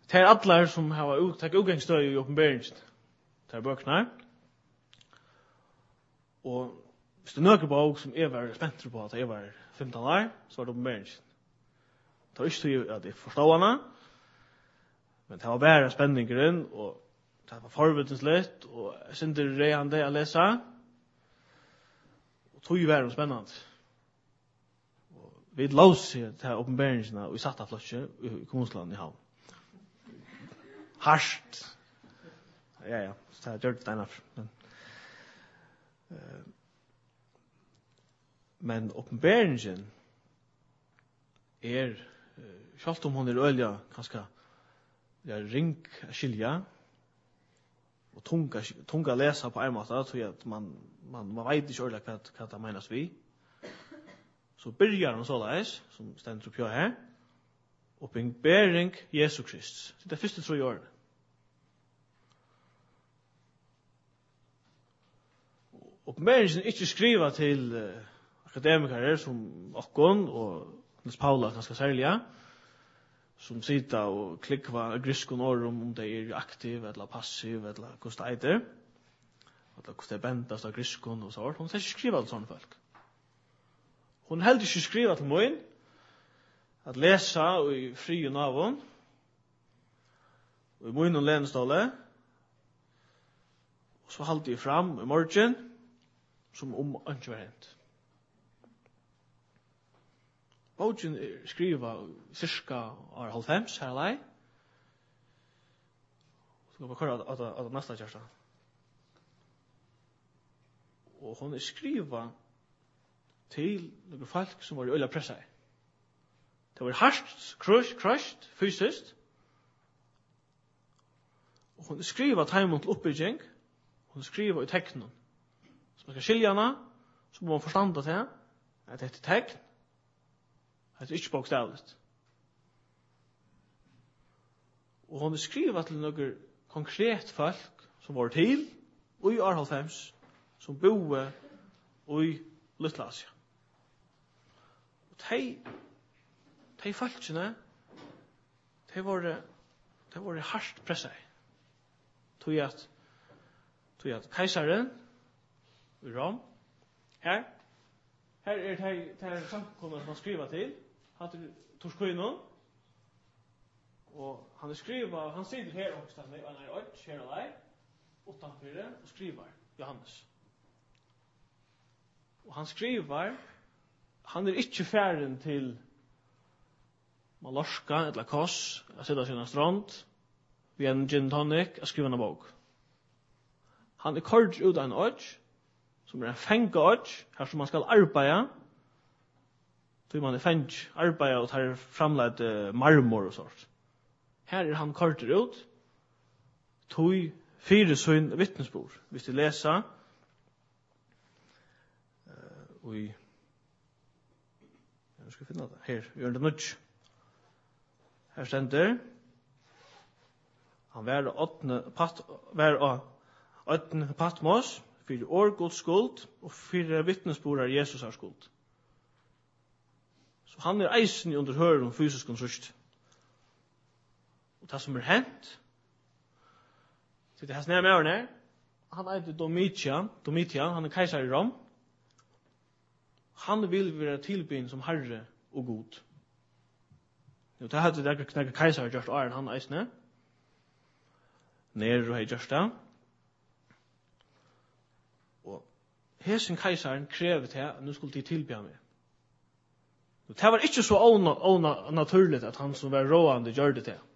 Det är alla som har uttagit utgångsstöd i uppenbarelsen. Det är böckerna. Och hvis det är några bok som är var spänt på att jag var 15 år, så var det uppenbarelsen. Det var inte så att jag förstod henne, men det var bara spänningen och det var förberedelseslätt och jag synte rejande att läsa. Og tog jo være spennende. Og vi låser til åpenbæringene og vi satt av flotje i kommunslandet i havn. Harsht. Ja, så jeg gjør det ennå. Men åpenbæringen selv om hun øyelig kanskje ring skilja og tunga lesa på en måte, så at man vet ikke ordentlig hva det menes vi. Så byrjar han såleis, som stender opp her, åpenbaring Jesu Krist. Det er første 3 årene. Åpenbaringen er ikke skriva til akademikere som okkon og Nils Paula ganske særlig, som sitter og klikker griskon årum om de er aktiv eller passiv eller hvordan det er. Eller hvordan det bentast av griskon og sånt. Hun skal ikke skriva til sånne folk. Hun heller ikke skriva til moin at lesa i fri og navn og i moin og leneståle og så halte jeg fram i morgen som om ikke var hent. Bogen skriva cirka år 90 her alai. Så skal vi køra at nesta kjærsta. Og hon skriva til noen folk som var i øyla pressa. Det var hardt, crushed, fysisk. Og hon skriva teimon til oppbygging. Hon skriva i teknen. Så man skal skilja hana, så må man forstanda til at dette er tekn. Det er ikke bokstavligt. Og hon skriva til noen konkret folk som var til, og i år 90, som boe i Littlasia. Og de folkene, de var hardt pressa. Tog at keisaren i Rom, her er samkommet som han skriver til, han er Torskoinon, og han skriver, han sitter her og han er ødt, her og der, utenfor og skriver Johannes. Og han skriver, han er ikke ferdig til Mallorca eller Kos, jeg sitter sin strand, vi en gin tonic, jeg skriver en bok. Han er kort ut av en ødt, som er en fengeødt, her som man skal arbeide, så man er fengt arbeide og tar framleid marmor og sånt. Her er han korter ut, tog 4 søgn vittnesbord, hvis de leser, jeg skal finne det, her, gjør det nødt. Her stender, han var 8. Patmos, 4 år Guds skuld, og 4 vittnesbord av Jesus har skuld. Så han er eisen under høren fysisk konsust. Og det som er hent, så det er snær med årene, han er Domitian, han er keiser i Rom. Han vil være tilbyen som herre og god. Og det hadde det keiser gjort åren han eisne. Nero har gjort det. Og hesen keiseren krevet til at nu skulle de tilbya meg. Og det var ikke så naturligt at han som var råande gjør det til.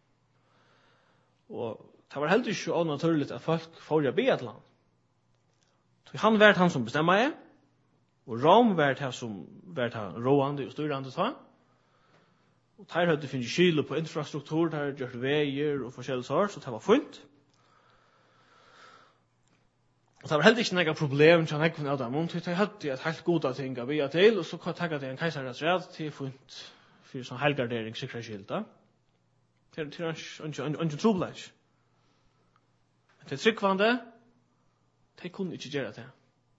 Og det var heller ikke onaturligt at folk får å be til han. Så han var han som bestemmer jeg, og Rom var det som var det råande og styrande ta. Og der hadde finnet skilo på infrastruktur, der hadde gjort veier og forskjellige sår, så det var funnet. Og det var heller ikke noe problem til han ikke av dem, så det hadde et helt gode ting å be til, og så takket jeg en keiserrett til funnet for sånn helgardering, sikkerhetskilda. Det er ikke trobladj. Men det tryggvande, de kunne ikke gjøre det.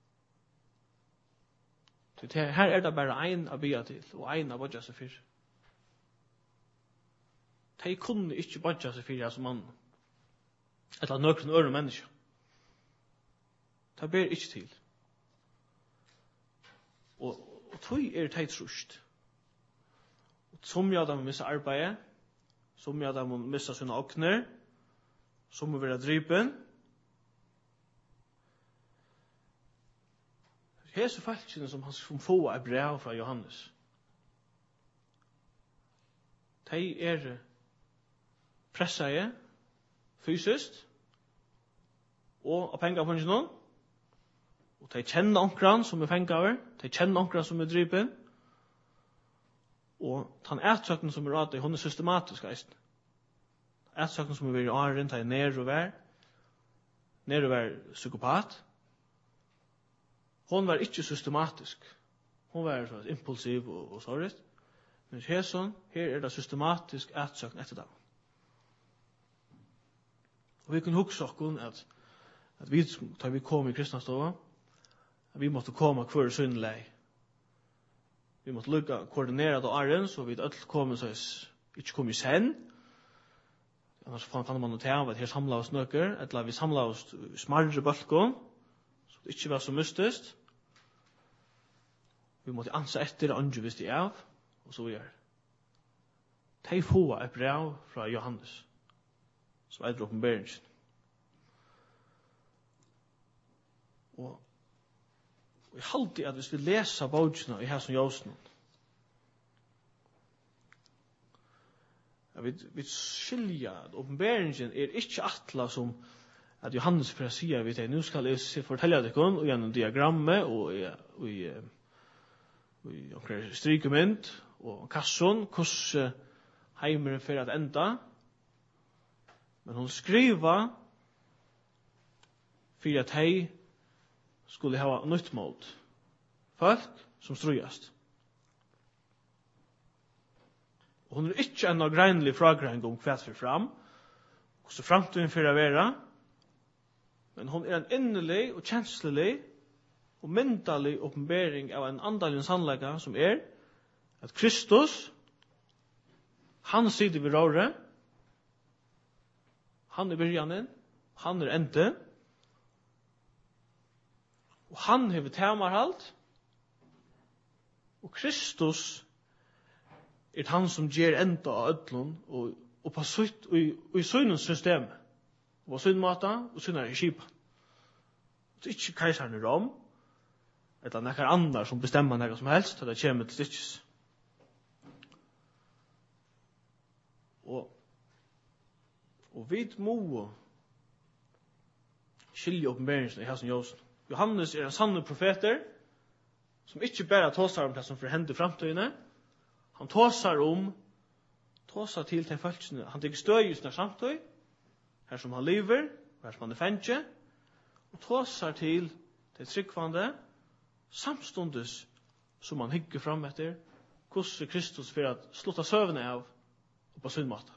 Her er det bare en å be til, og en å bodja seg for. de kunne ikke bodja seg fyrir som mann. Eller nøkron øre mennesker. Det ber ikke til. Og tog de trusht. Som jeg da må missa arbeidet, som jeg da må missa sine åkner, som må være drypen. Hese falskene som få er brev fra Johannes. De pressaje, fysiskt, og av penger på noen. Og de kjenner onkran som pengaver, de kjenner onkran som drypen. Og den ætsøknen som radet, hun systematisk eisen. Ætsøknen som i åren, de nedover psykopat. Hon var ikke systematisk. Hon var så impulsiv og sårigt. Men her det systematisk ætsøkn etter det. Og vi kunne huske oss at vi, da vi kom i kristnastova, at vi måtte komme hver syndelig. Vi måtte lukka koordinera det åren, så vi alle kom så ikke kom i sen. Annars fann man noe til at her samla oss nøkker, eller vi samla oss smarre balkon, så det ikke var så mystist. Vi måtte ansa etter, andre visste av, og så gjør. De få et brev fra Johannes, som er åpenberingen. Og jeg halte at hvis vi leser bøkene i her som Jøsen, vi skilja at åpenberingen ikke atla som at Johannes for å si at nå skal jeg fortelle dere og gjennom diagrammet og i strykement og kasson hvordan heimeren for at enda, men hun skriva for at hei skulle ha nytt mot folk som strøyast. Og hun ikke en greinlig fragreng om hva for fram, hvordan framtiden for å være, men hun en innelig og kjenslelig og mentally åpenbering av en andalens sannlegg som at Kristus, han sitter ved råret, han byrjanen, han ende, og han hever temarhalt, og Kristus han som ger enda av ødlun, og på sutt, og i søgnens system, og på søgnmata, og søgnar i kipa. Det ikke keisaren i Rom, eller nekkar andre som bestemmer nekka som helst, eller kommer til stitches. Og vi må skilje åpenberingen i Hasen Jøsen. Johannes en sanne profeter, som ikke bare tåsar om det som for hende i fremtøyene. Han tåsar til de følelsene. Han tenker støy i sin samtøy, her som han lever, her som han fengje, og tåsar til de tryggvande, samstundes som han hygger fram etter, hvordan Kristus for at slutta søvne av og på sin måte.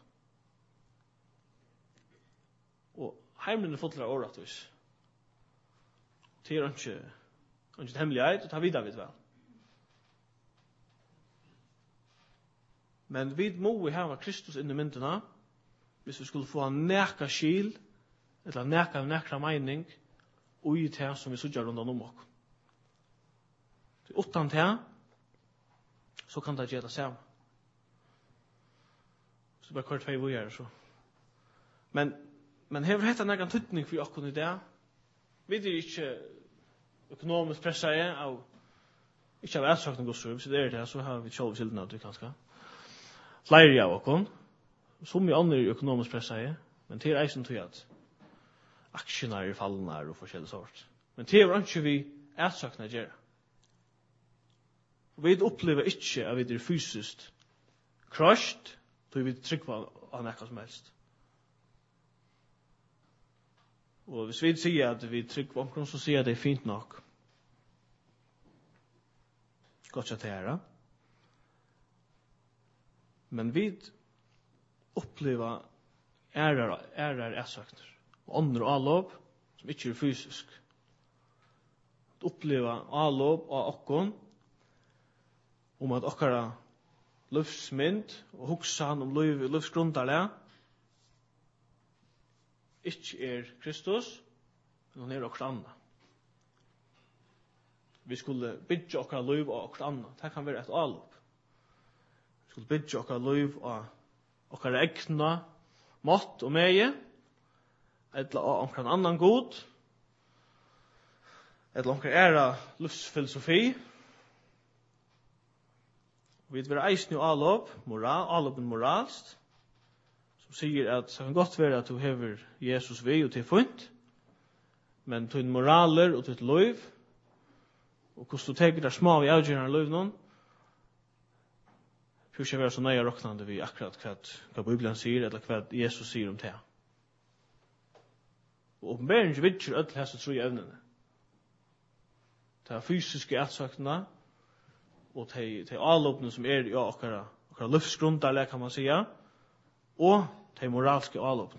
Og heimen fotler åretvis. Det ikke hemmelighet, og ta videre vidt vel. Men vi må ha Kristus inn i myndene, hvis vi skulle få en nækka skil, eller nækka mening, og i det som vi sudger rundt om oss. Utan det, så kan det gjøre det samme. Så bare kort vei hvor gjør det så. Men hever hette nækka tydning for oss i det. Vi ikke økonomisk presset av ikke av ætsakning og så det, så har vi tjolv kilden av det kanskje. Flere av oss, som i andre økonomisk presset, men til eisen til at aksjoner fallene og forskjellige sort. Men til ikke vi ætsakning gjør. Vi opplever ikke at vi fysisk crushed, så vi trykker av nekka som helst. Og hvis vi sier at vi trykker omkring, så sier det fint nok. Godt at det er. Men vi opplever ærer ætsøkner, og andre avlov som ikke fysisk. Vi opplever avlov av okkon, om at okkara livsmynd og hugsan om livsgrundarlega ikke Kristus, men han okkur anna. Vi skulle bygge okkar liv og okkur anna. Det kan være et alop. Vi skulle bygge okkar liv og okkar egna mått og meie, eller okkar annan god, eller okkar era livsfilosofi. Vi vil være eisen og alop, alopen moralst, som sier at det kan godt være at du hever Jesus vi og til funnt, men til moraler og til liv, og hvordan du teker deg små i avgjørende liv noen, for ikke være så nøye råknande vi akkurat hva Bibelen sier, eller hva Jesus sier om det. Og åpenbæringen vidtjer ødel hese tro i evnene. Det er fysiske etsøkene, og de avlåpene som i okkara livsgrundarlega, kan man säga, og de moralske avlåpene.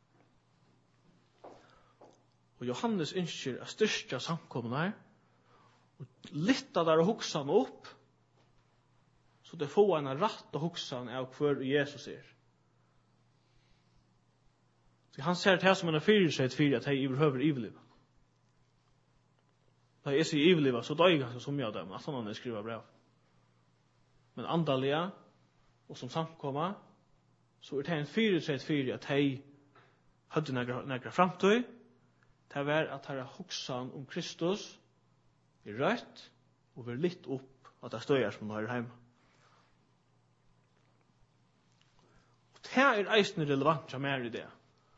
Og Johannes ønsker å styrke samkomne her, og litt av der hoksan opp, så det får en rett av hoksan av hver Jesus er. Så han ser det som en fyrsett for at de behøver iveliva. Da jeg sier iveliva, så døy ganske så mye av dem, at han skriver brev. Men andaliga, og som samkomma, så er det en fyrsett for at de hadde negra framtøy, det var at her hoksan om Kristus er rødt, og vi litt opp at det støyer som nå er hjemme. Og det er eisen relevant som er i det.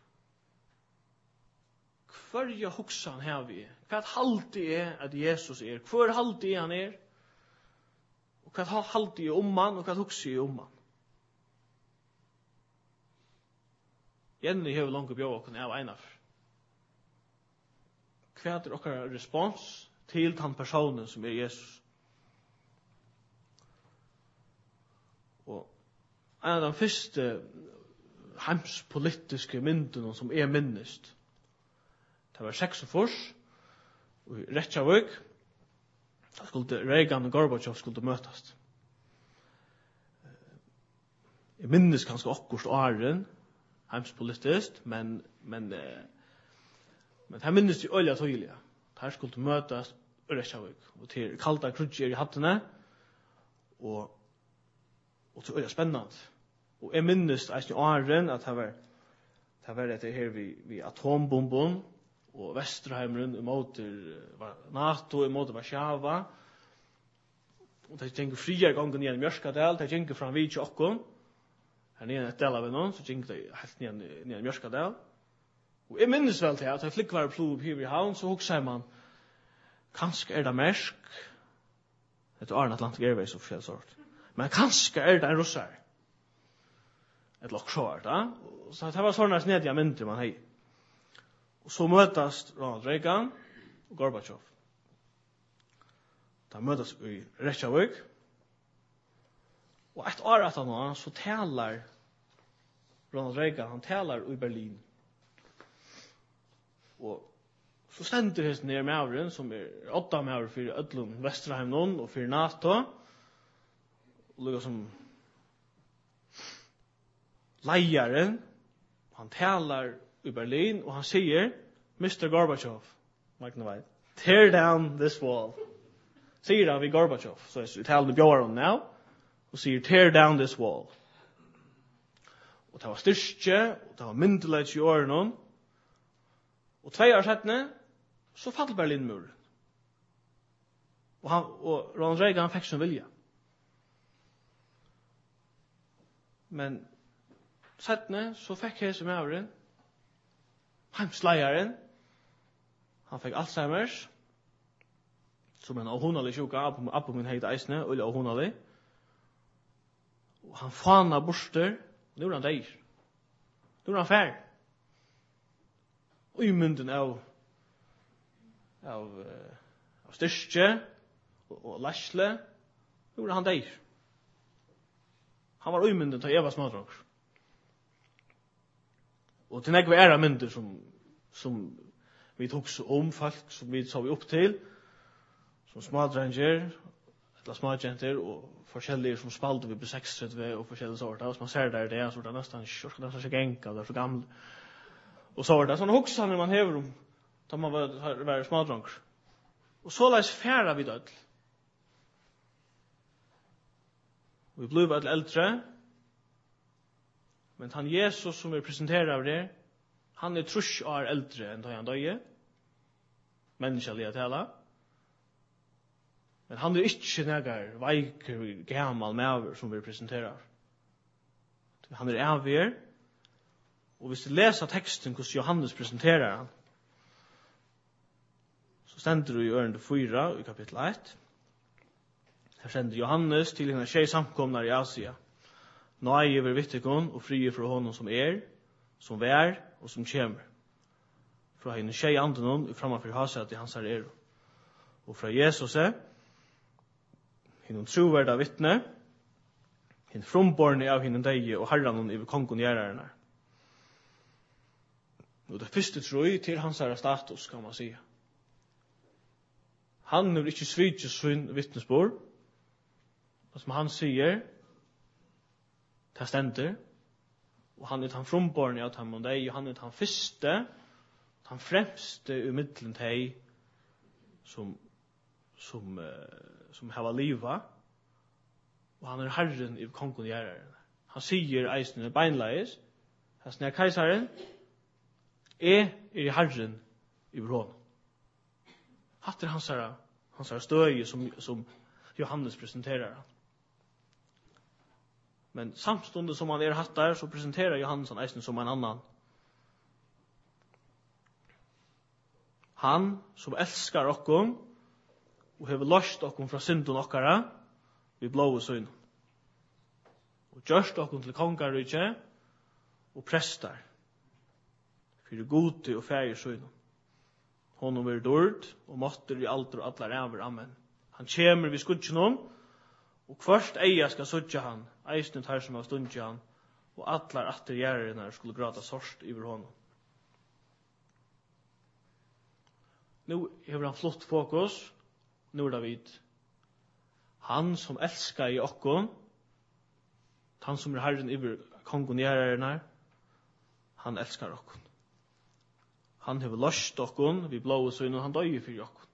Hver hoksan har vi? Hva halte er at Jesus er? Hver halte er han er? Og hva halte er om han, og hva hokser er om han? Jenny har langt bjør og kunne av einaf. Hva er okkar respons til den personen som er Jesus? Og en av de første heimspolitiske myndene som er minnest, det var 46, og i Reykjavik, da skulle Reagan og Gorbachev skulle møtast. Jeg minnes kanskje akkurat åren, heimspolitisk, men her minnes de øyla tøyliga. Her skulle møtast i Reykjavik, og til kalda krutjer i hattene, og til øyla spennende. Og jeg minnes eisen i åren at det var dette her vi atombomben, og Vesterheimeren imot NATO, imot Warszawa, og det gikk friere gangen igjen i Mjørskadal, det gikk fram vid til okkon, her nede et del av noen, så gikk det helt ned i Mjørskadal. Og jeg minnes vel til at jeg flikk var plov opp i havn, så hokser man, kanskje er det mersk, det er Atlantic Airways og forskjellig sort, men kanskje er det en russar, et lokkjørt, så det var sånne snedja mynter man hei. Og så møtes Ronald Reagan og Gorbachev. Da møtes i Reykjavik. Og et år etter nå, så taler Ronald Reagan, han taler i Berlin. Og så stender hans ned med avren, som 8 med avren for Ødlund, Vesterheim og for NATO. Og lukket som leieren, han taler i Berlin, og han sier, Mr. Gorbachev, tear down this wall. Sier han vid Gorbachev, så jeg taler bjør han now, og sier, tear down this wall. Og det var styrke, og det var myndelegt i årene, og 2 år settene, så falt Berlinmuren. Og Ronald Reagan fikk sin vilja. Men settene, så fikk jeg som avren, heimsleieren, han fikk Alzheimers, som en avhåndalig sjuka, Abbo min heit eisne, Ulla avhåndalig, og han fana borster, og nå er han deir. Nå er han fær. Og i mynden av styrke og lasle, nå er han deir. Han var i mynden til Eva smadronger. Og til nekve æra mynder som vi tok om folk som vi så vi opp til, som smadrenger, alla småjenter och forskjellige som spalte vi på 6-30 och forskjellige sorter. Så man ser där det är så där nästan så gänka där så gamla. Och så var det såna huxar när man häver dem. Då man var smådrank. Och så läs färra vid öll. Vi blev väl äldre. Men han Jesus som vi presenterar av det, han är 30 år äldre än då han döje. Mänskliga tala. Men han är inte nägar veiker gammal maver som vi presenterar. Han är avver. Och hvis du läser texten hos Johannes presenterar han, så ständer du i örende 4 i kapitel 1. Här sänder Johannes till henne tjej samkomnar i Asia. Nøye över vittekon och frie från honom som vär och som kommer. Från henne tjej andenon och framför haset i hans är. Och från Jesus henne trovärda vittne, henne fromborne av henne deje och herranon i kongon gärarna. Och det första tror jag till hans status kan man säga. Han har inte svikit sin vittnesbord. Och som han säger, det ständer. Och han är han fromborne av ham och dig. Och han är han första, han främste i middelen dig som har liva. Och han är herren i kongon gäraren. Han säger eisen i beinleis, han snär kejsaren, är i herren i bron. Hatt hans stöje som Johannes presenterar. Men samstundes som han hattar så presenterar Johannes han eisen som en annan. Han som älskar okkom och har løst okkom fra synden okkara vi blåe syn. Og gjørst okkom til kongarrike og prestar fyrir gode og fægir syn. Honom er dård og måtter i alder og allar æver. Amen. Han kjemer vid skudgenom og kvart eia skal sudja han eisnet her som har stundja han og allar atter gjerrina skulle grata sorst iver honom. Nu hever han flott fokus. Nu er det vid. Han som elskar i okkon, han som er herren iver kongon gjerrina, han elskar okkon. Han hever løst okkon, vi blåe søgn, og han døye fyrir okkon.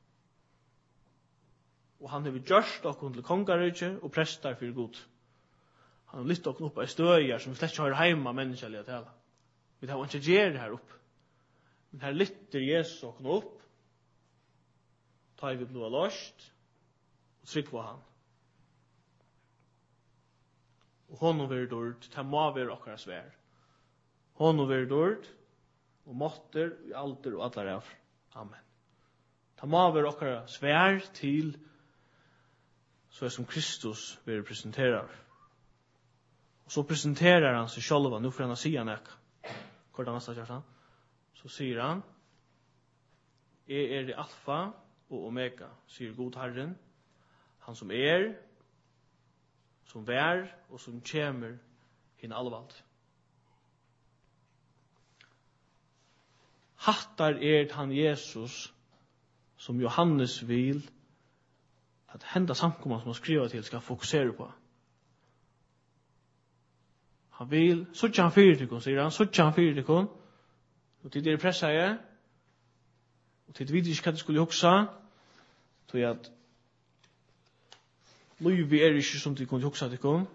Og han hever gjørst okkon til kongarrike og prestar fyrir god. Han har lytt okkon oppa i støyer som slett ikke har heima menneskelige tala. Vi tar ikke gjer her opp. Men her lytter Jesus okkon opp, tar vi blåa løst, og trykk på han. Og honom vil dård, ta må være okkara svær. Honom vil dård, og måtter i alder og allar av. Amen. Ta må være okkara svær til så som Kristus vil presentere. Og så presenterer han seg sjálva, nu får han si han ekka. Hvordan nesta kjærtan? Så sier han, jeg er i alfa og omega, sier god Herren, han som er, som vær og som kjemer hinn allvald. Hattar er han Jesus som Johannes vil at henda samkomman som han skriver til skal fokusere på. Han vil, suttja han fyrirtikon, sier han, suttja han fyrirtikon, og til dere pressa jeg, og til videre ikke hva det skulle hoksa, tog jeg at Løyvi er ikke som de kunne hoksa til kun,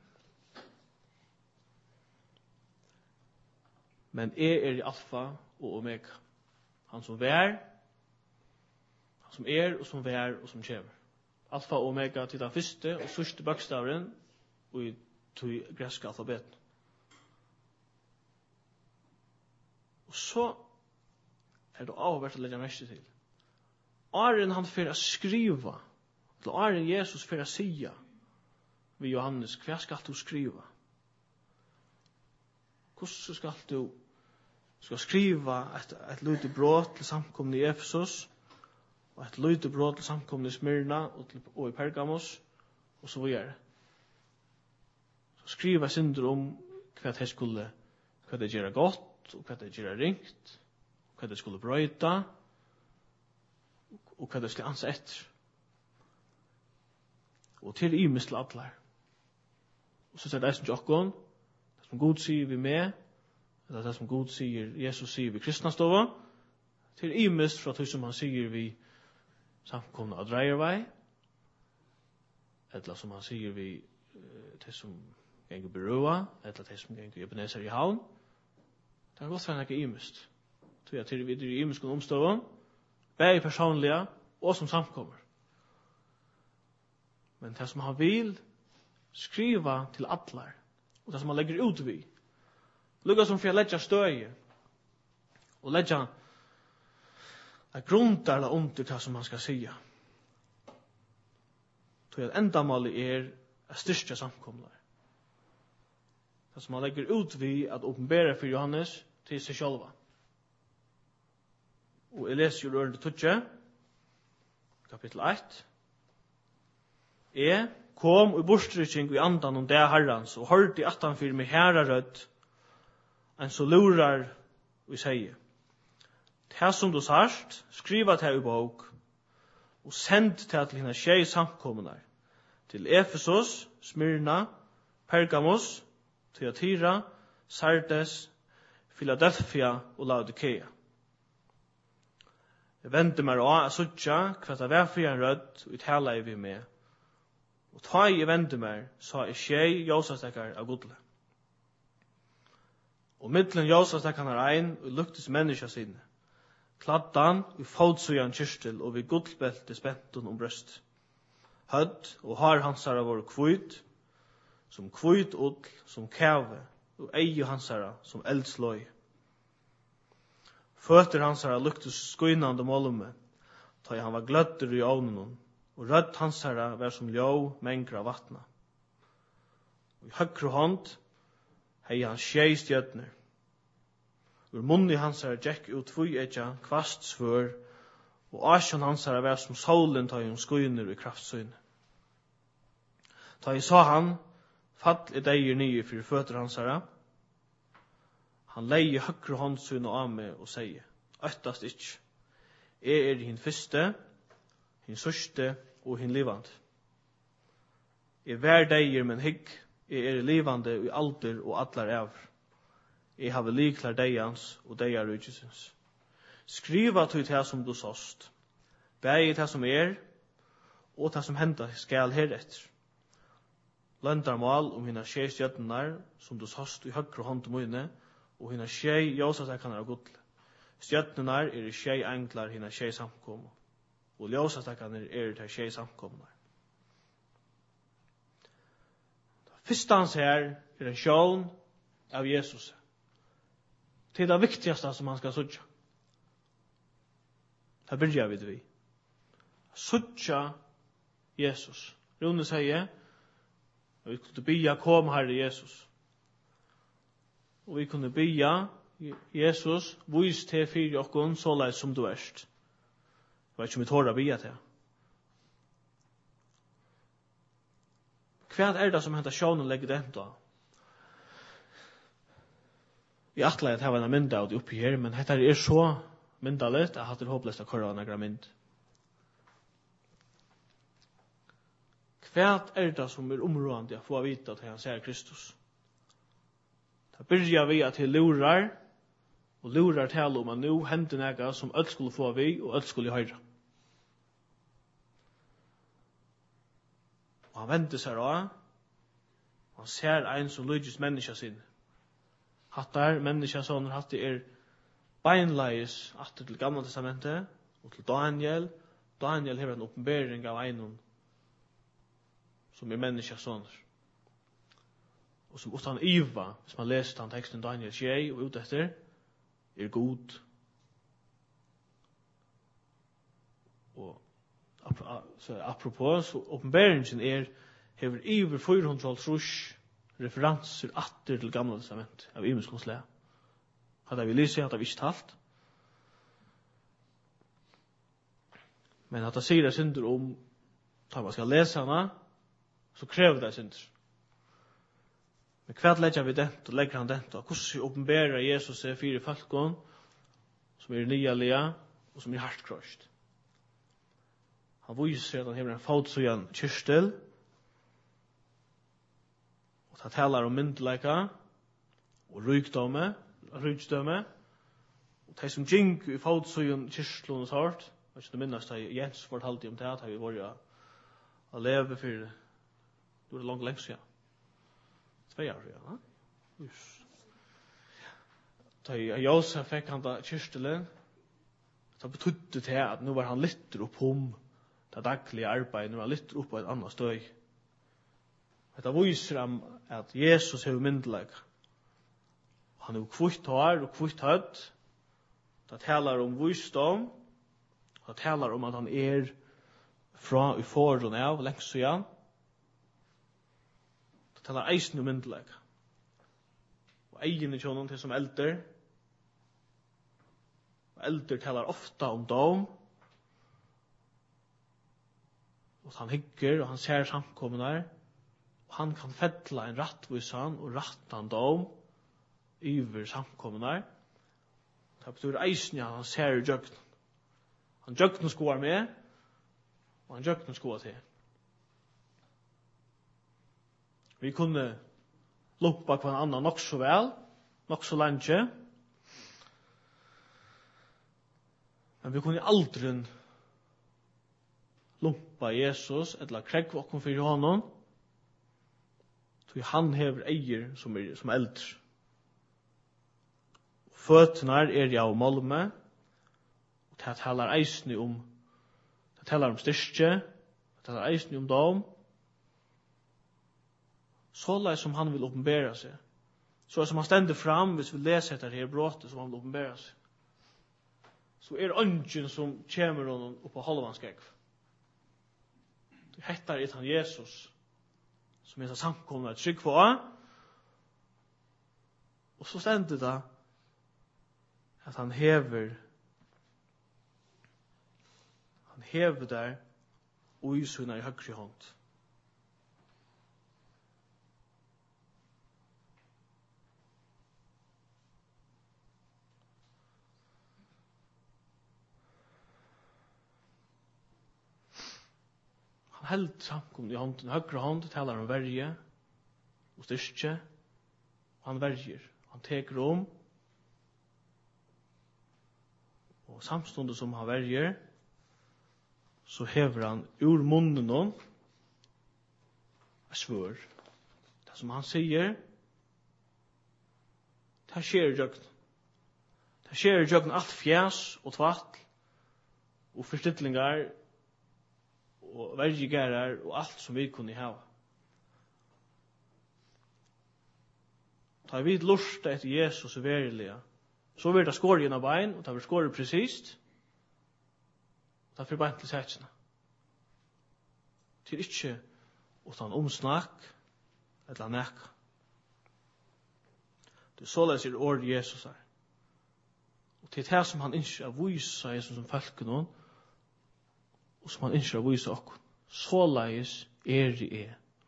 men jeg er i alfa og omega. Han som vær, han som er og som vær og som kommer. Alfa og omega til den første og sørste bokstaveren og i to greske alfabeten. Og så er det avhvert å legge mest til. Åren han får skriva, til åren Jesus får sia ved Johannes, hva skal du skriva? Hvordan skal du skriva et lite brot til samkomne i Efesos, og et lite brot til samkomne i Smyrna og i Pergamos, og så videre. Så skriva synder om hva det gjør godt, og hva det gjør ringt, og hva det skulle brøyta, og hva det skulle anse etter. Og til imist til atler. Og så er det som jokkon, det som Gud sier vi med, eller det som Gud sier, Jesus sier vi kristna stova, til imist fra det som han sier vi samkomna av dreiervei, eller som han sier vi det som ganger berua, eller det som ganger Ebenezer i havn. Det er godt for han ikke imist. Så jeg til videre i imiskon omstående, begge personlige og som samkommer. Men det som han vil skriva til atler, og det som han legger ut vi, lukka som for jeg legger støye, og legger grunntarla under det som han skal sige. Så at endamålet er å styrke samkomlar. Det som han legger ut vi at åpenbære for Johannes til seg sjálva. Og jeg leser jo rørende tutje, kapittel 1. Jeg kom i borstrykking i andan om det herrans, og hørte i attanfyr med herra rødt, en så lurar vi sier. Det som du sarst, skriva det i bok, og send det til henne tjej samkommunar, til Efesos, Smyrna, Pergamos, Thyatira, Sardes, Philadelphia og Laodikea. Jeg vente meg å suttja hva det var for en rødt, og tala i vi med. Og ta i vente meg, sa jeg tjej jåsastekkar av godle. Og middelen jåsastekkar er ein, og luktes menneska sinne. Kladdan, vi fotsujan kyrstel, og vi gullbelte spenten om brøst. Hødd og har hansara vår kvitt, som kvitt ull, som kæve, og eie hansara som eldsløy. Føtter hansara luktes skuinande målume, ta han var gløtter i ovnen, og rødt hansara var som ljå mengra vattna. Og i høgre hånd hei han tjej stjøtner. Ur munni hansara gekk ut tvuetja kvast svør, og asjon hansara var som solen ta hun skuiner i kraftsøyne. Ta I sa han, fall I deir nye fyrir føtter hansara. Han leie høgre håndsyn og meg og sier, øttast ikkje. Jeg hin fyrste, hin sørste og hin livande. Jeg vær deir men hygg, jeg livande I alder og allar evr. Jeg have liklar deians og deir rujusins. Skriva til det som du såst, bæg det som og det som henda skal heretter. Løndarmal om hina tjej stjøtnar som du såst I høgre hånd mine, og hina tjej ljósastekkanar av gudle. Stjøtnar tjej englar hina tjej samkomo, og ljósastekkanar det tjej samkomnar. Fyrstans her en sjån av Jesus. Det det viktigaste som han skal suttja. Det byrjar vi. Suttja Jesus. Rune sier, vi kunne bya kom Herre Jesus. Og vi kunne bya Jesus, vis til fyrir okkon så leis som du erst. Jeg vet ikke om vi tårer bya til. Hva det som henta sjånen legger det enda? Jeg atler at jeg var en mynda av det oppi her, men dette så myndaligt, jeg hadde håpløst av korra negra mynd. Hva det som områdende å få vite at han ser Kristus? Da byrjar vi at han lurar, og lurar til om at nå hender nega som øll skulle få vi, og øll skulle høyre. Og han venter seg da, og han ser en som lydges menneska sin. Hattar menneska sånn, hattar beinleis atter til Gamla testamentet, og til Daniel. Daniel har en åpenbering av en som menneska sånn. Og som utan Iva, hvis man leser den teksten Daniel 6 og ut etter, god. Og apropos, åpenberingen hever iver 400 referanser atter til Gamla testament av imenskons le. Hadde vi lyst hadde vi ikke talt. Men at det sier det synder om da man skal lese henne, så krever det synder. Men hva legger vi dent og legger han dent og hvordan åpenberer Jesus seg fire folkene som nyalige og som hardt krøst. Han viser at han hever en fotsøyen kyrstel Og det talar om myndleika og rykdømme, og de som gink i fotsøyen kyrslun og sånt, og ikke det minnast da Jens fortalte om det, at vi var å leve for, det var det langt lengst, ja. 2 år, ja. Da Josef fikk han da kyrstelen, så betydde det at nå var han litt opp det daglige arbeidet, nå var han litt opp på et annet støy. Dette viser ham at Jesus har myndelig. Han har kvitt hår og kvitt hødd. Det taler om visdom. Det taler om at han fra i foran av, lengst så igjen. Det taler eisen om myndelig. Og egen i kjønnen til som eldre. Og eldre taler ofta om dom. Og han hygger, og han ser samkommen her. Og han kan fettla en rattvisan og rattan dom yver samkommen her. Det betyr eisen, ja, han ser jøgnen. Han jøgnen skoar med, og han jøgnen skoar til. Vi kunne luppa hver annan nok så vel, nok så lenge, men vi kunne aldri lumpa Jesus, eller kregg okkom fyrir honom, så han hever eier som eldre. Føtnar av molme, og det talar eisni om, det talar om styrke, det talar eisni om dom, så lai som han vil oppenbæra seg. Så som han stender fram, hvis vi leser etter her bråte som han vil oppenbæra seg. Så ungen som kommer honom opp på halvanskegg. Det hettar et han Jesus, som er samkomna et trygg på. Og så stender det at han hever der og i sunna i høyre hånd. Han held samkommet i hånden, høyre hånd, taler om verje og styrke, og han verjer, han teker om, og samstundet som han verjer, så hever han ur munnen og svør. Det som han sier, det skjer i jøkken. Det skjer i jøkken alt fjæs og tvatt, og forstidlingar, og vergegerar, og alt som vi kunne ha. Da vi lurte etter Jesus og verilige, så blir det skåret gjennom bein, og det blir skåret presist. Det blir bein til setsene. Til ikke utan omsnakk, eller nekka. Det er såleis er året Jesus her. Og til det som han ikke har vise Jesus som falken noen, og som han ikke har vise okkur. Såleis er det.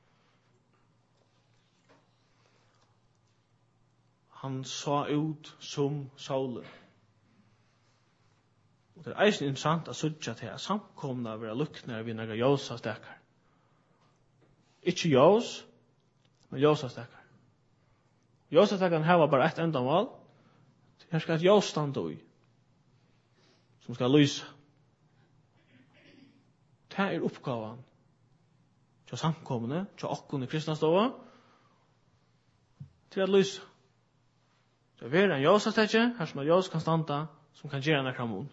Han sa ut som Saul. Og det er eisen interessant at sutja til at samkomna vil lukne vi nega Josa stekar. Ikke Jos, men Josa stekar. Josa stekar hava bare ett enda mål. Her skal et Jos standa ui, som skal lysa. Det er oppgavan til samkomne, til okkun i kristnastova, til at lysa. Det er en Josa-stekje, her som Jos kan standa, som kan gjøre nekra mun.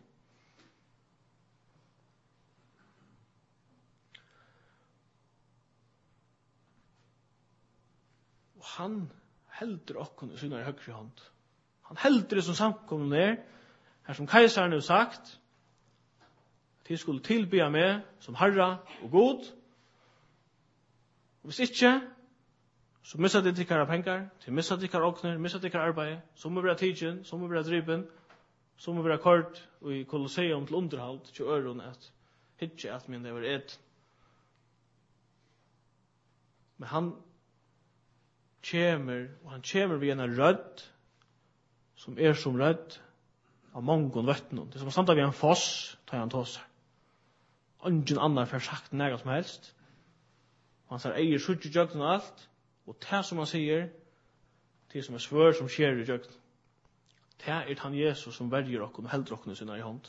Og han heldur okkun i sinna i høyre hånd. Han heldur det som samkomne er, her som keisaren har sagt, at de skulle tilbya meg som Herra og God. Og hvis ikke, så missa de tikkara pengar, til missa tikkara okner, missa tikkara arbeid, som må være tidsen, som må være driven, som må være kort, og i Kolosseum til underhold, til øron at hitje at min det var et. Men han kommer ved en rødd, som er som rødd, av mongon vøttenen. Det er som samtidig ved en foss, tar han tås her. Ingen annar får sagt nega som helst. Han sier eier suttje jøgn og alt, Og det som han sier, det som svør som skjer i jøkken, det han Jesus som verger okken og helder okken i sinne i hånd.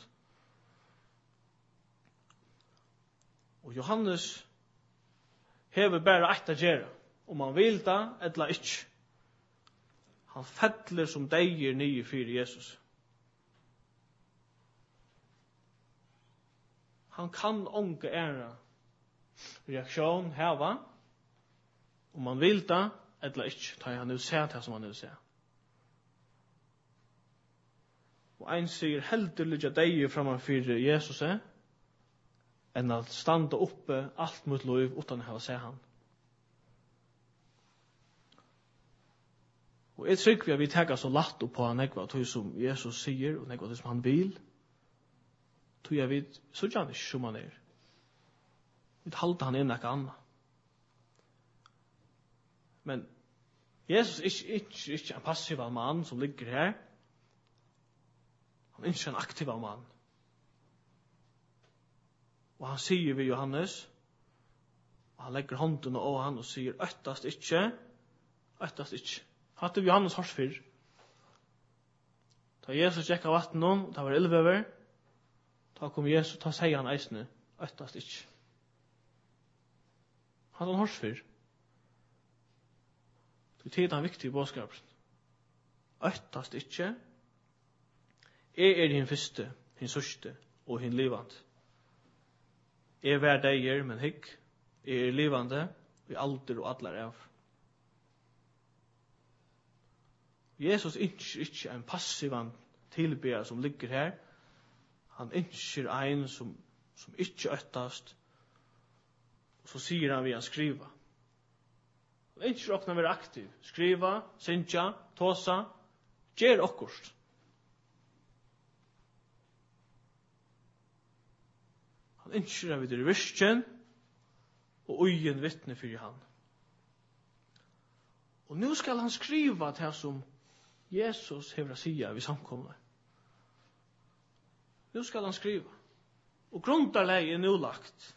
Og Johannes hever bare eit å gjøre, om han vil da, eller ikke. Han fettler som deier nye for Jesus. Han kan ånke ære reaksjon heva, om han vil da, eller ikke, tar han vil se det som han vil se. Og ein sier heldur lykke deg framfor Jesus enn at standa oppe alt mot liv utan å ha se han. Og jeg tror vi tenker så latt på han ekva tog som Jesus sier og ekva tog som han vil. Tog jeg vet så gjerne ikke som han Vi halter han inn ekka anna. Men Jesus er ikke en passiv mann som ligger her. Han er ikke en aktiv mann. Og han sier ved Johannes, og han legger hånden over han og sier, øttast ikke. Hatt det Johannes hors fyrr. Da Jesus gikk av vattnet, da var 11 over, da kom Jesus, da sier han eisne, øttast ikke. Hatt han hors fyrr. Det er en viktig bådskap. Øttast ikke. Jeg din første, din sørste og din livande. Jeg vær deier, men hikk. Jeg livande, i alder og allar av. Jesus ikke en passiv tilber som ligger her. Han ikke en som ikke øttast. Og så sier han vi han skriva. Han ikke råkna være aktiv. Skriva, synsja, tåsa, gjer okkurst. Han ikke er videre virkjen og ugen vittne for han. Og nå skal han skriva til som Jesus hever å sige ved samkommet. Nå skal han skriva. Og grunderleg er nå lagt.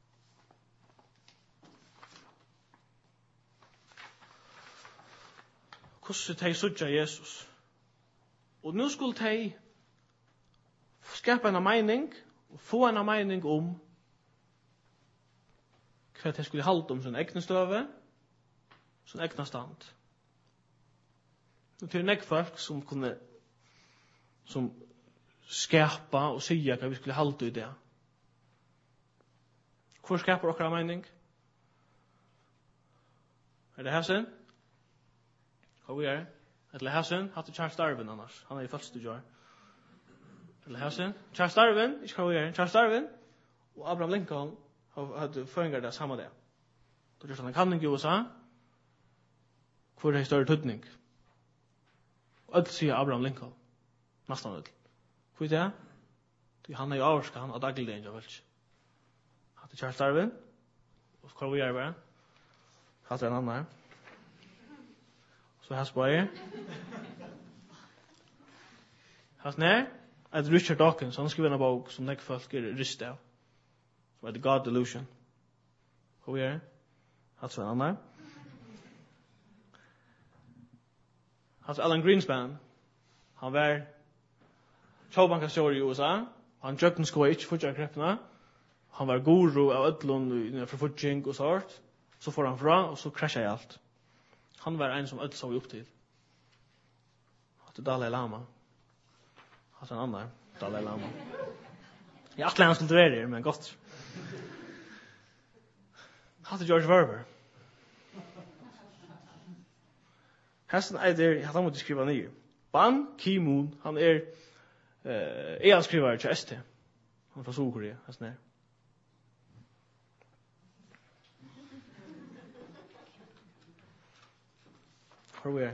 Hvordan de sudja Jesus. Og nå skulle de skapa en mening og få en mening om hva de skulle halde om sin egne støve, sin egne stand. Og til nek folk som kunne skapa og sige hva vi skulle halde i det. Hvor skapar okra mening? Det hæsen? Hva vi Eller hæsen? Hatt Charles Darwin annars. Han i første år. Eller hæsen? Charles Darwin? Ikke hva vi Charles Darwin og Abraham Lincoln hadde føringar det samme det. Da gjør han en kanning i USA hvor det er større tødning. Og alt sier Abraham Lincoln. Nastan alt. Hvor er det? Han er jo avvarska han av dagligdagen, jeg vel ikke. Hatt Charles Darwin. Og hva vi bare? Hatt en annen. Så her spør Hatt nær. Et Richard Dawkins, han skriver en bok som nek folk rist av. Som heter God Delusion. Hva vi Hatt så en annen. Hatt Alan Greenspan. Han var tjåbankastjår i USA. Han tjøkken skoet ikke fortsatt kreppene. Han var guru av ødlund for fortjeng og sånt. Så får han fra, og så krasjer jeg alt. Han var en som ødel så vi opp til. Hatt Dalai Lama. Hatt en annen Dalai Lama. Jeg atle han skulle være men godt. Hatt George Verber. Hesten eider, han måtte skriva nye. Ban Ki-moon, han han skriver til ST. Han fra Sydkorea, hesten Hvor vi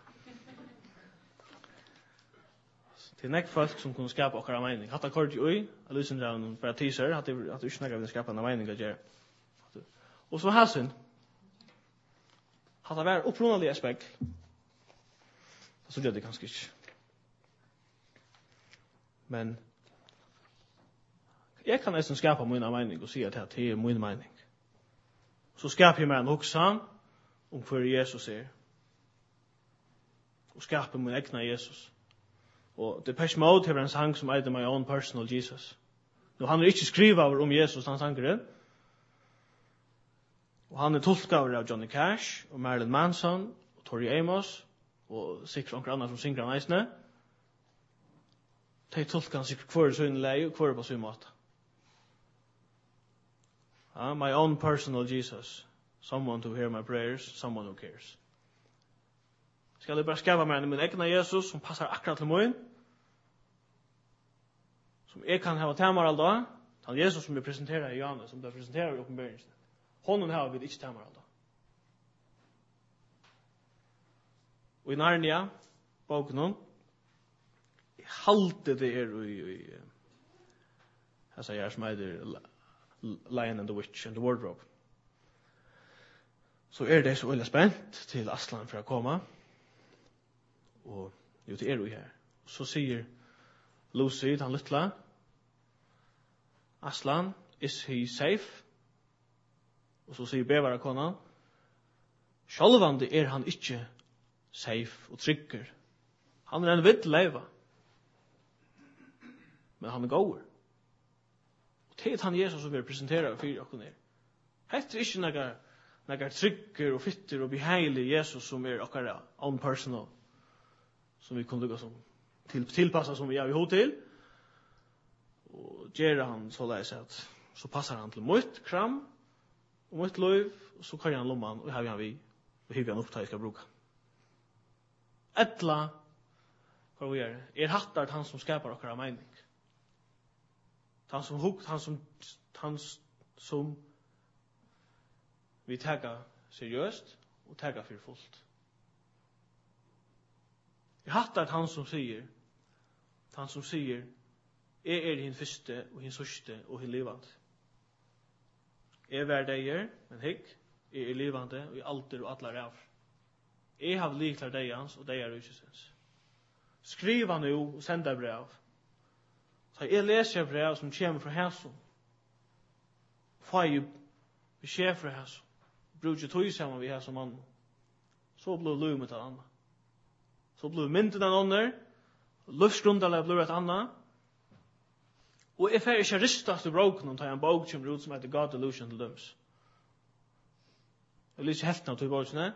Det nek folk som kunne skapa okkara mening. Hatta kort i ui, av Lysendraun for teaser, hatt du ikke nekka vi skapa en mening å gjøre. Og så hasen, hatt det vært opprunalig aspekt, så gjør det kanskje ikke. Men jeg kan nesten skapa min mening og si at det er min mening. Så skapar jeg meg en hoksa hver Jesus og skape min egna Jesus. Og Depeche Mode har en sang som heter My Own Personal Jesus. Nå han ikke skrivet om Jesus, han sanger og han tolket av Johnny Cash og Marilyn Manson og Tori Amos og sikkert noen andre som synger han eisne. De tolket han sikkert hver sin lei og hver på sin måte. My own personal Jesus. Someone to hear my prayers, someone who cares. Skal jeg bare skaffe meg min egna Jesus som passar akkurat til min, som jeg kan ha temar all dag, han Jesus som vi presenterer i Johannes, som vi presenterer i oppenberingen. Honom har vi ikke temar all dag. Og i Narnia, boken, jeg halte det i jeg sier som heter Lion and the Witch and the Wardrobe. Så det så veldig spent til Aslan for å komme. Og jo, det jo her. Så sier Lucy, han lytla, Aslan, is he safe? Og så sier bevarakona, sjálvandi han ikke safe og trygger. Han en vidt leiva. Men han går. Og det han Jesus som vi presenterer for dere. Hette ikke noen trygger og fitter og beheilig Jesus som dere own personal. Som vi kunne lukke som tilpassa som vi har i hod til. Og gjør han så leis at så passer han til mitt kram og mitt liv, og så kan han lomman og har han vi og hiver han opp til jeg skal bruke. Etla, hva vi hattar han som skapar okkara mening. Han som vi tega seriøst og tega for fullt. Jeg hattar han som sier, jeg hin første og hin sørste og hin livande. Jeg vær deier, men hikk, jeg livande og i alder og atlar av. Jeg har liklar deians og deier utkjøsens. Skriva nu og senda brev. Så jeg leser brev som kommer fra hæsson. Får jeg beskjed fra hæsson. Bruker tog sammen vi hæsson mann. Så blir det med et annet. Så blir mynten en ånder. Løftsgrundalet blir et annet. Og jeg får ikke ristet til broken og tar en bok som ut som heter God Delusion til døms. Jeg lyser helten av tog bokene.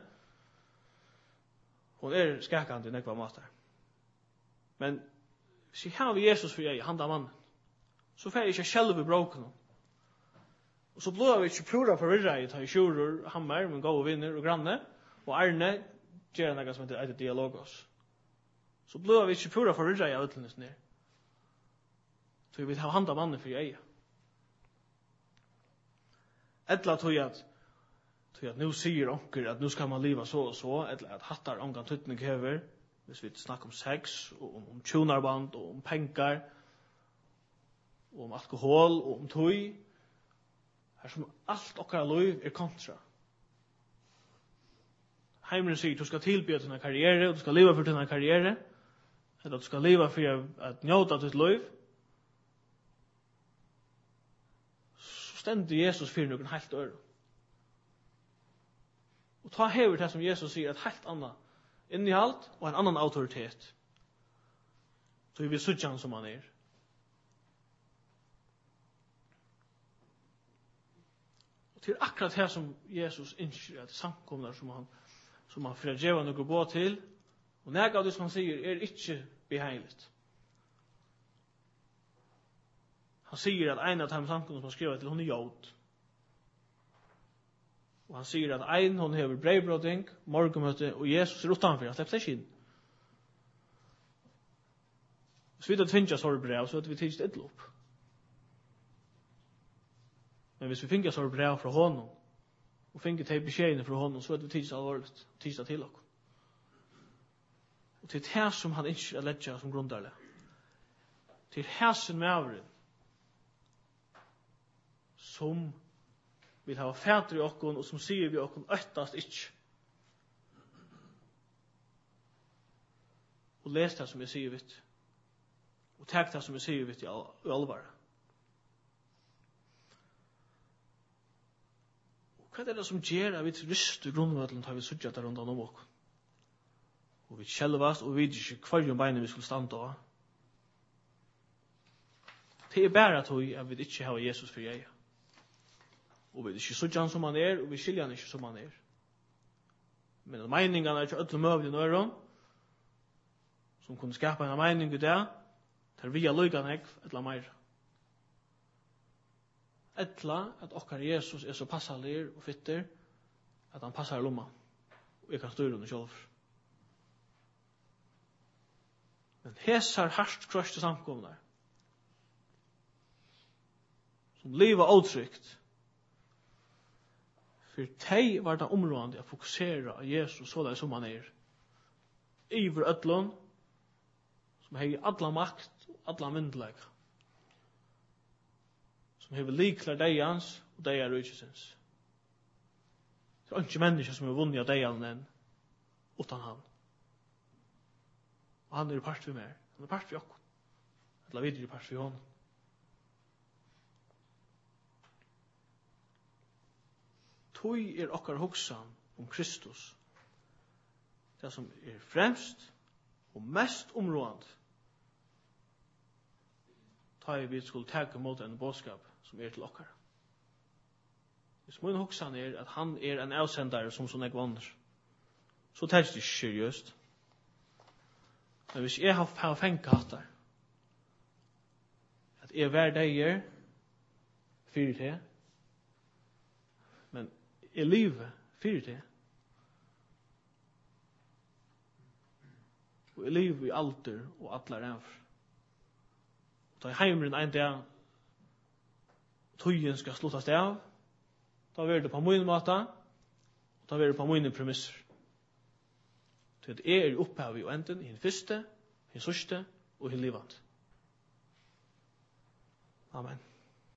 Hun skakende i nekva mater. Men hvis jeg har Jesus for jeg, handa mannen, så får jeg ikke selv i broken. Og så blir vi ikke pura forvirret i ta i kjurur, hammer, men gode vinner og granne, og Arne gjør noe som heter dialogos. Så blir vi ikke pura forvirret i utlendes ned. Så vi vil ha handa mannen for jeg. Etla tog at nu sier onker at nu skal man leva så og så, eller at hattar omgang tuttning hever, hvis vi snakker om sex, og om tjonarband, og om pengar, og om alkohol, og om tøy, her som alt okkara liv kontra. Heimeren sier, du skal tilby til denne karriere, og du skal leva for denne karriere, eller du skal leva for at njóta ditt liv, så stender Jesus fyrir noen helt øre. Og ta hever det som Jesus sier, et helt annet innehalt og en annan autoritet. Så vi suttje han som han Og til akkurat det som Jesus innskjer at samkomnar som han fyrir djeva noe gå til, og nega av det som han sier ikke beheiligt. Han sier at en av de samkomnar som han skriver til, hun jod. Og han sier at ein hon hever breibråding, morgenmøte, og Jesus utanfor, han slipper seg inn. Hvis vi da tvinner så brev, så vi tidst et lopp. Men hvis vi finner så brev fra honom, og finner til beskjedene fra honom, så vi tidst alvorlig, tidst til oss. Og til det som han ikke ledger som grundarlig. Til hæsen med avren, som vil ha fæter i okkon, og som sier vi okkon øttast ikkje. Og les det som jeg sier vidt. Og takk det som jeg sier vidt i alvare. Hva det som gjør at vi rister grunnvødlen tar vi sudget der rundt om oss? Og vi kjelvast og vi vet ikke hver bein vi skulle stande av. Det bare at vi ikke har Jesus for jeg. Og vi ikke sudget han som han og vi skiljer han ikke som han Men meningene er ikke ødelig møvlig nøyron, som kunne skapa en mening i det, der vi har lygan ekv, etla meir. Etla at okkar Jesus er så passalir og fitter, at han passar lomma, og jeg kan styre under sjálf. Men hesar harst krøste samkomnar, som livet åtrykt, for teg var det områdende å fokusere av Jesus så det som han Iver ødlån, som har alla makt og alla myndelag, som har liklar deians og deia rujtsins. Det er ikke mennesker som har vunnet av deian enn utan han. Og han part for meg. Han part for okkur. Eller videre part for honom. Tui okkar hugsan om Kristus. Det som fremst og mest områdende. Ta vi skulle ta mot en bådskap som til okkar. Hvis min hugsan at han en avsendare som sånn vannar, så tar det ikke seriøst. Men hvis jeg har fengt hattar, at jeg hver dag fyrir det, men jeg livet fyrir det, og jeg livet i alder og atler ennfor. Og da heimren en dag, tøyen skal sluttast av, da vil det på min måte, og da vil det på mine premisser. Så det er opphavet i enden, i den første, i den sørste og i livet. Amen.